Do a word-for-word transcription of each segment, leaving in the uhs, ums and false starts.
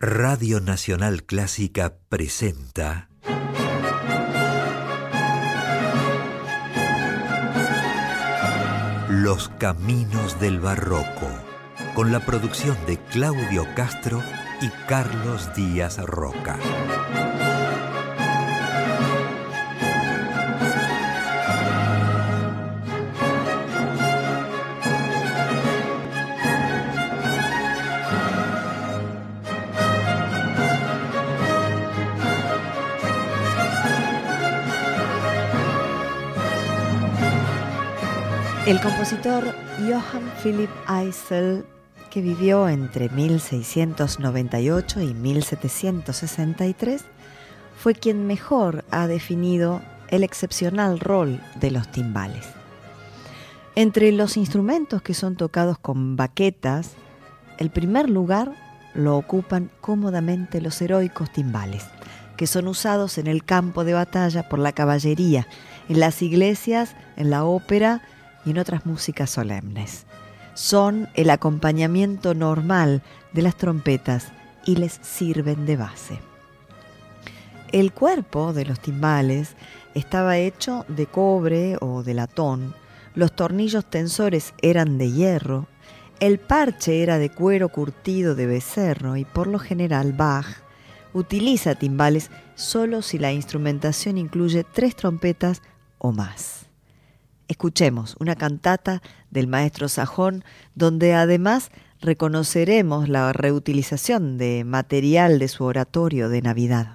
Radio Nacional Clásica presenta Los Caminos del Barroco, con la producción de Claudio Castro y Carlos Díaz Roca. El compositor Johann Philipp Eisel, que vivió entre mil seiscientos noventa y ocho y mil setecientos sesenta y tres, fue quien mejor ha definido el excepcional rol de los timbales. Entre los instrumentos que son tocados con baquetas, el primer lugar lo ocupan cómodamente los heroicos timbales, que son usados en el campo de batalla por la caballería, en las iglesias, en la ópera y en otras músicas solemnes. Son el acompañamiento normal de las trompetas y les sirven de base. El cuerpo de los timbales estaba hecho de cobre o de latón, los tornillos tensores eran de hierro, el parche era de cuero curtido de becerro y por lo general Bach utiliza timbales solo si la instrumentación incluye tres trompetas o más. Escuchemos una cantata del maestro sajón, donde además reconoceremos la reutilización de material de su oratorio de Navidad.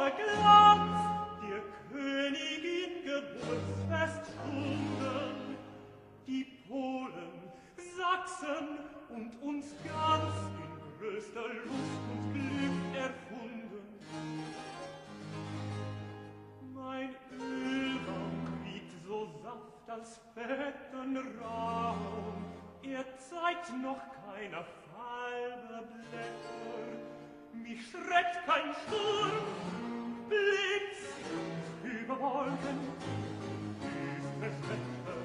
voller Glanz der Königin Geburtsfeststunden. Die Polen, Sachsen und uns ganz in größter Lust und Glück erfunden. Mein Ölbaum wiegt so saft als fetten Raum, er zeigt noch keiner Farbe Blätter. Mich schreckt kein Sturm, Blitz über Wolken, düstres Wetter.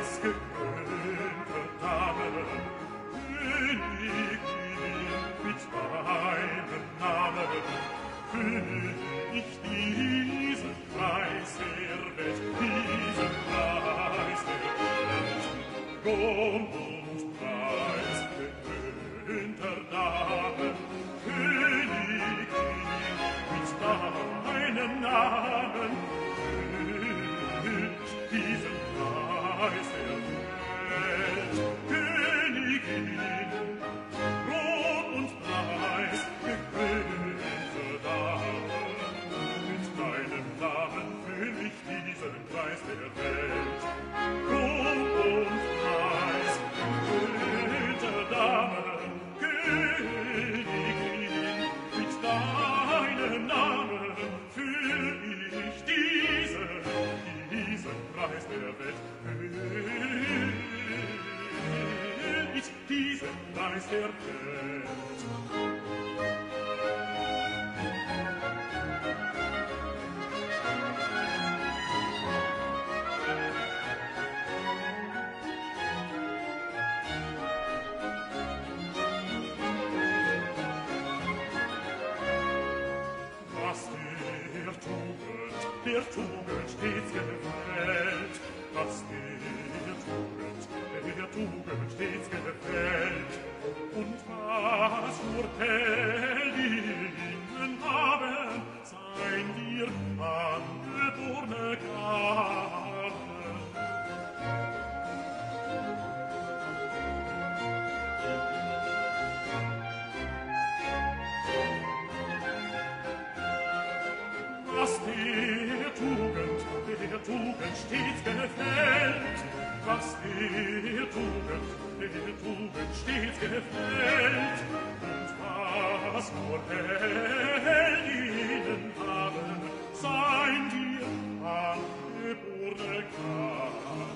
preisgekrönte Dame, Königin mit deinem Namen, König diesen Preis der Welt, diesen Preis der Welt, Ruhm und Preis gekrönter Dame, Königin mit deinem Namen, König diesen Preis der Welt, Königin, Ruhm und Preis gekrönte Dame, mit deinem Namen fühl ich diesen Preis der Welt. Ruhm und Preis gekrönte Dame, Königin, mit deinem Namen fühl ich diesen, diesen Preis der Welt. Fühl ich diesen Preis der Welt. Was der Tugend, der Tugend stets gefällt, was der Tugend, der Tugend stets gefällt, und was nur Heldinnen haben, sein dir angeborene Gaben. Was der Tugend, der Tugend stets gefällt, was der Tugend, der Tugend stets gefällt, und was nur Heldinnen haben, sein dir angeborene Gaben.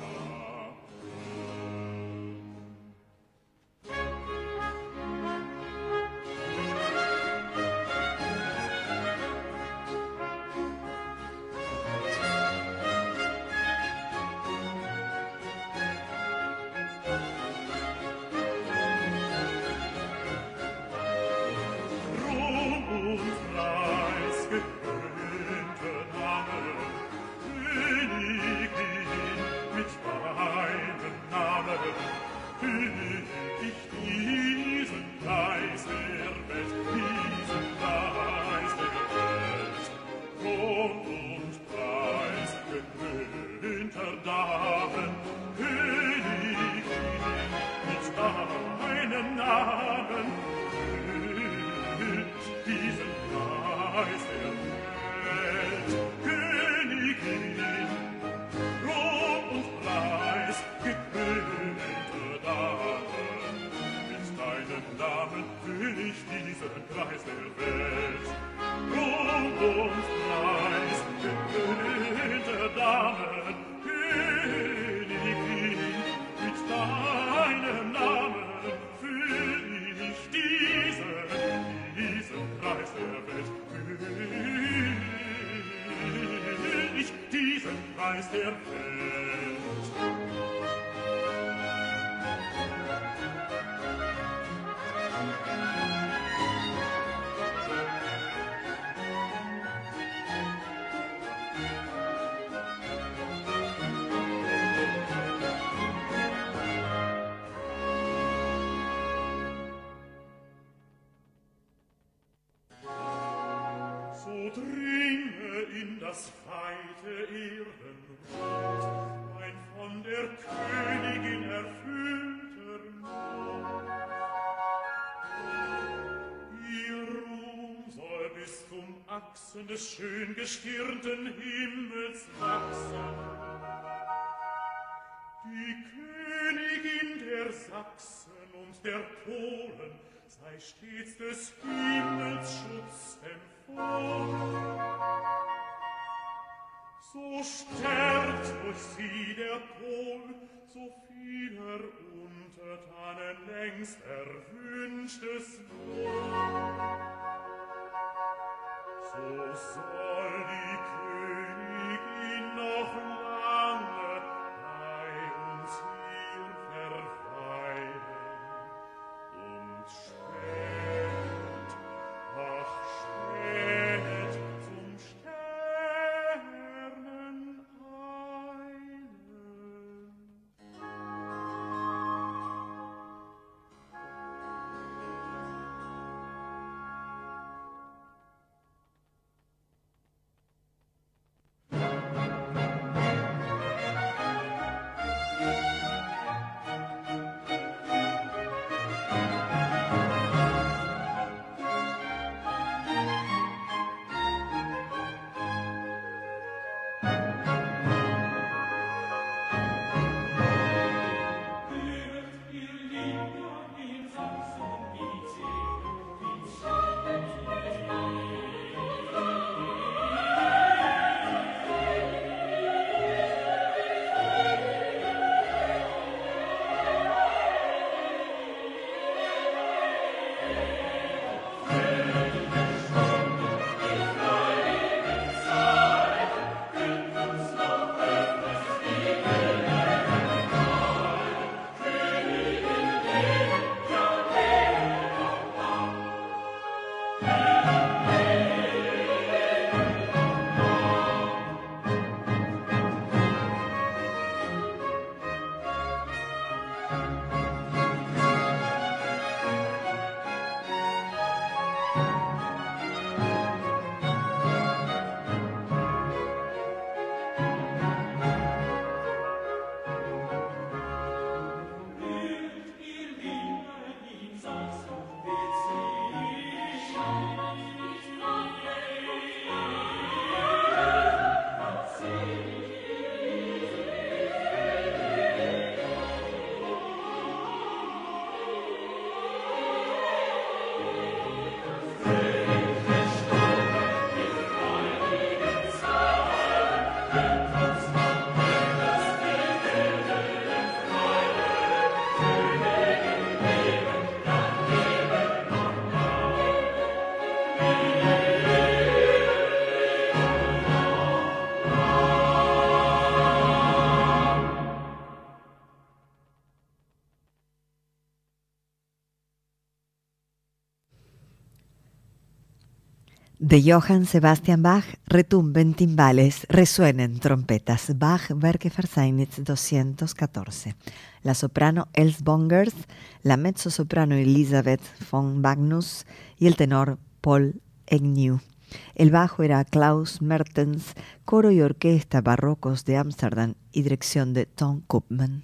Des schön gestirnten Himmels wachsen. Die Königin der Sachsen und der Polen sei stets des Himmels Schutz empfohlen. So stärkt durch sie der Pol, so vieler Untertanen längst erwünschtes Wohl. So soll die Königin noch lange bei uns De Johann Sebastian Bach retumben timbales, resuenen trompetas. Bach, Werkverzeichnis doscientos catorce. La soprano Els Bongers, la mezzosoprano Elisabeth von Magnus y el tenor Paul Egnew. El bajo era Klaus Mertens, coro y orquesta barrocos de Ámsterdam y dirección de Tom Koopman.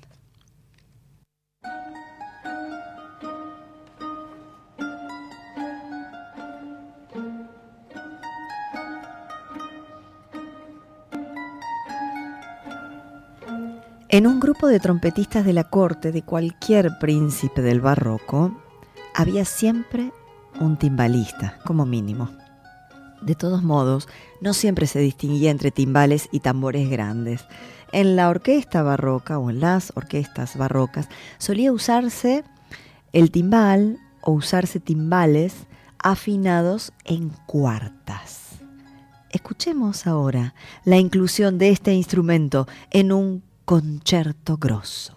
En un grupo de trompetistas de la corte de cualquier príncipe del barroco, había siempre un timbalista, como mínimo. De todos modos, no siempre se distinguía entre timbales y tambores grandes. En la orquesta barroca o en las orquestas barrocas solía usarse el timbal o usarse timbales afinados en cuartas. Escuchemos ahora la inclusión de este instrumento en un concerto grosso.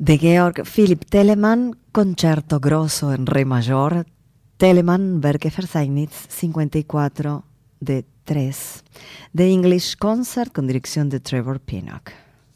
De Georg Philipp Telemann, Concerto Grosso en Re mayor, Telemann Werkeverzeichnis cincuenta y cuatro de tres, The English Concert con dirección de Trevor Pinnock.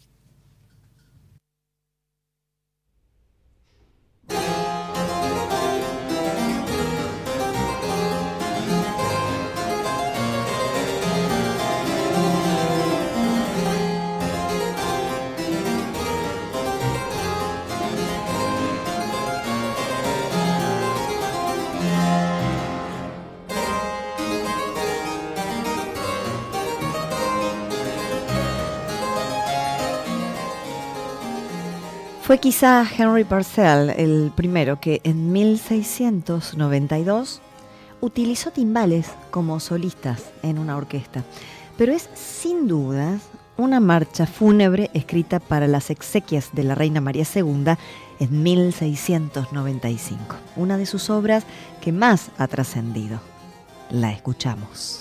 Fue quizá Henry Purcell el primero que en mil seiscientos noventa y dos utilizó timbales como solistas en una orquesta, pero es sin dudas una marcha fúnebre escrita para las exequias de la reina María segunda en mil seiscientos noventa y cinco, una de sus obras que más ha trascendido. La escuchamos.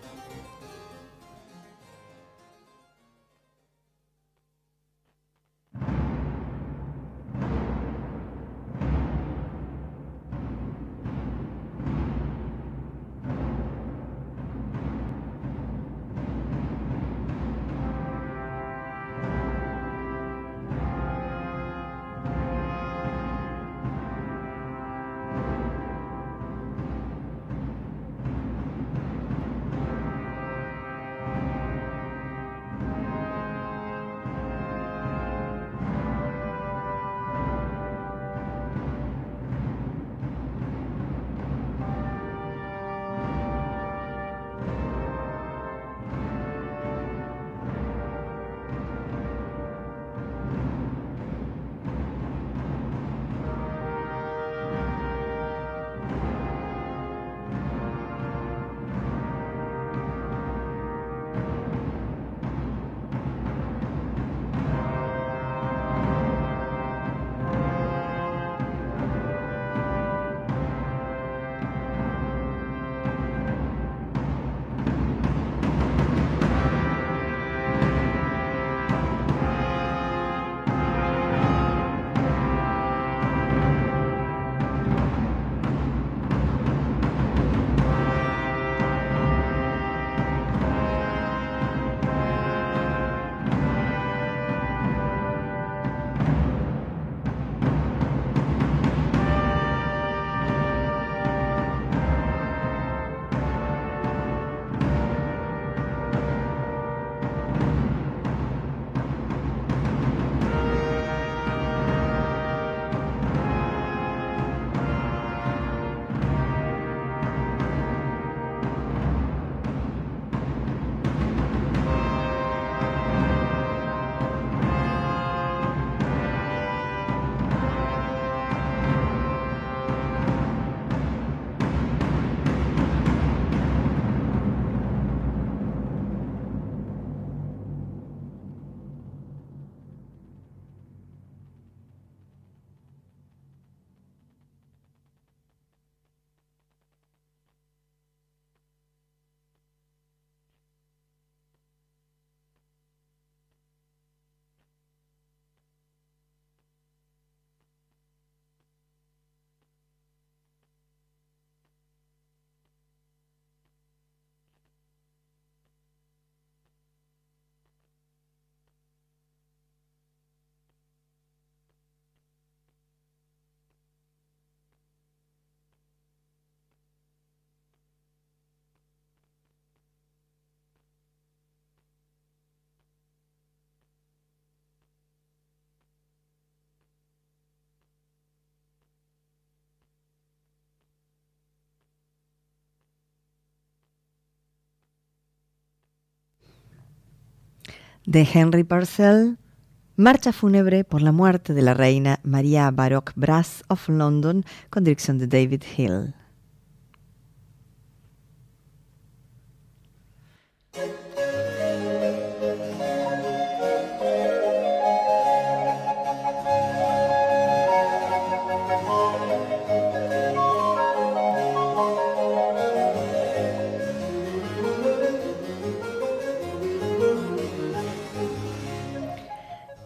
De Henry Purcell, Marcha fúnebre por la muerte de la reina María Baroque Brass of London, con dirección de David Hill.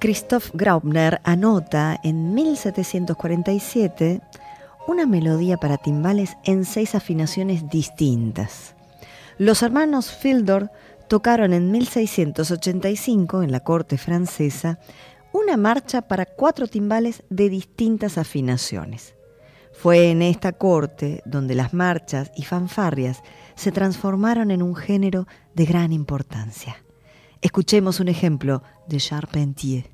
Christoph Graupner anota en mil setecientos cuarenta y siete una melodía para timbales en seis afinaciones distintas. Los hermanos Fildor tocaron en mil seiscientos ochenta y cinco en la corte francesa una marcha para cuatro timbales de distintas afinaciones. Fue en esta corte donde las marchas y fanfarrias se transformaron en un género de gran importancia. Escuchemos un ejemplo de Charpentier.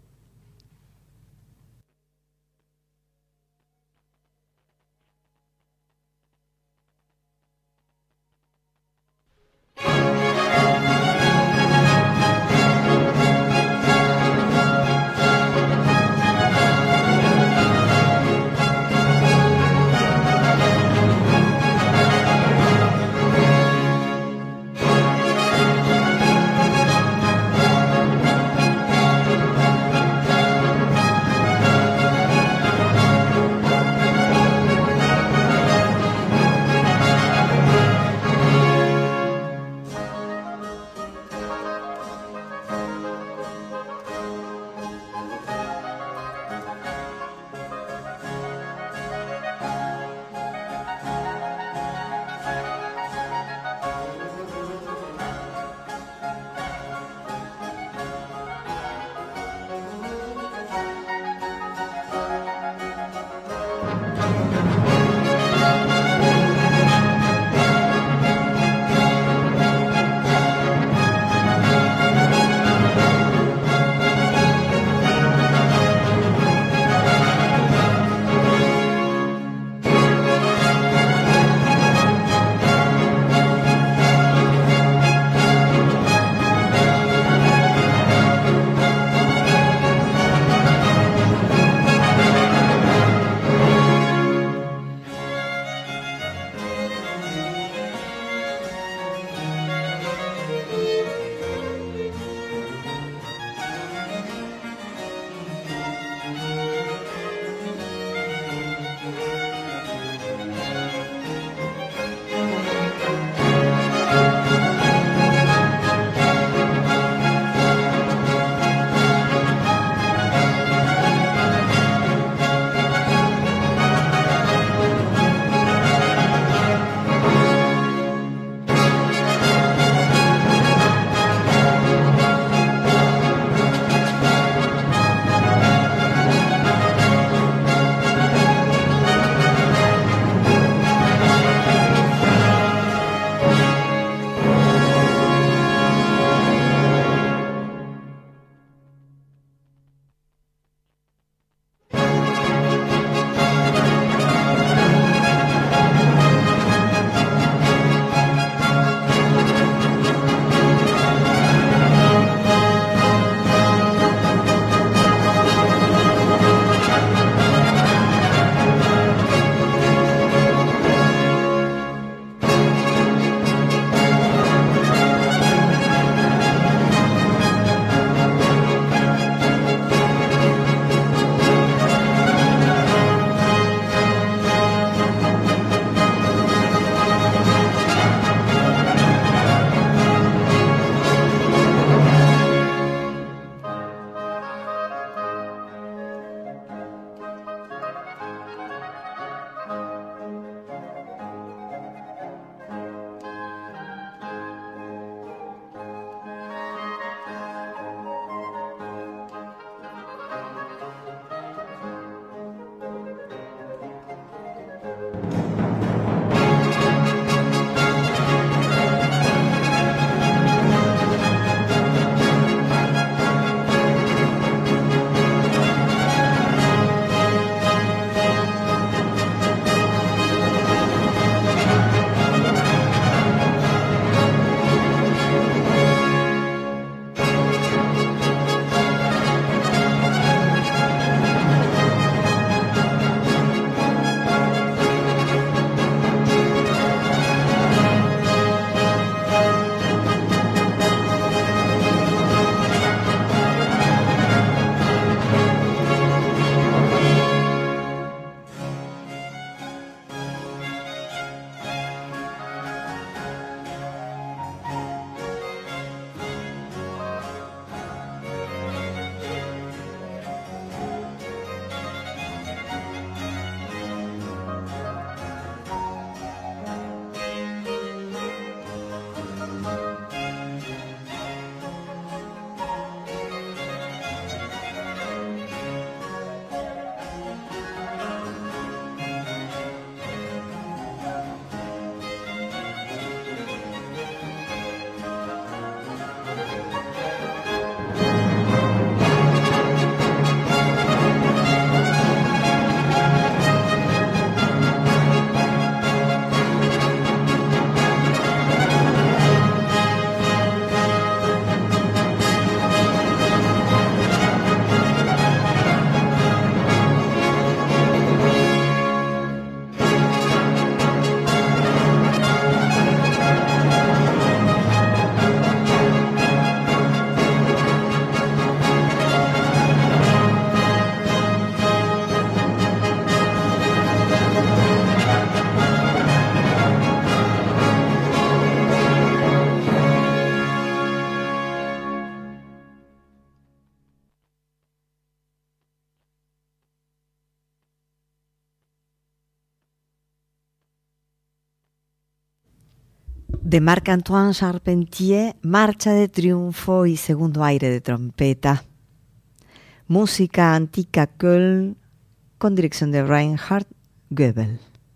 De Marc-Antoine Charpentier, Marcha de Triunfo y Segundo Aire de Trompeta. Música antica Köln, con dirección de Reinhard Goebel.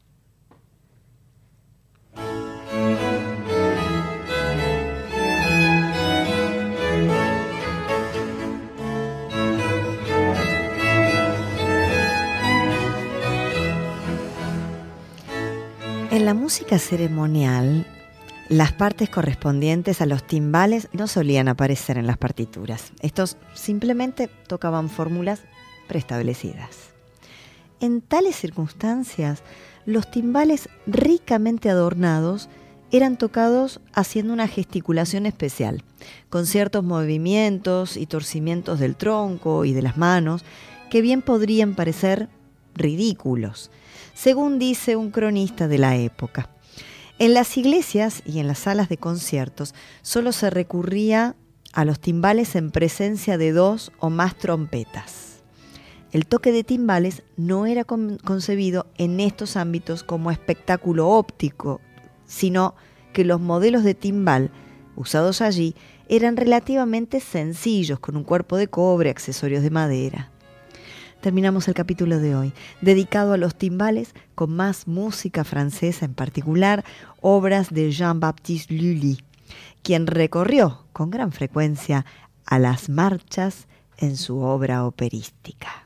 En la música ceremonial, las partes correspondientes a los timbales no solían aparecer en las partituras. Estos simplemente tocaban fórmulas preestablecidas. En tales circunstancias, los timbales ricamente adornados eran tocados haciendo una gesticulación especial, con ciertos movimientos y torcimientos del tronco y de las manos que bien podrían parecer ridículos, según dice un cronista de la época. En las iglesias y en las salas de conciertos solo se recurría a los timbales en presencia de dos o más trompetas. El toque de timbales no era con- concebido en estos ámbitos como espectáculo óptico, sino que los modelos de timbal usados allí eran relativamente sencillos, con un cuerpo de cobre, accesorios de madera. Terminamos el capítulo de hoy, dedicado a los timbales, con más música francesa, en particular obras de Jean-Baptiste Lully, quien recorrió con gran frecuencia a las marchas en su obra operística.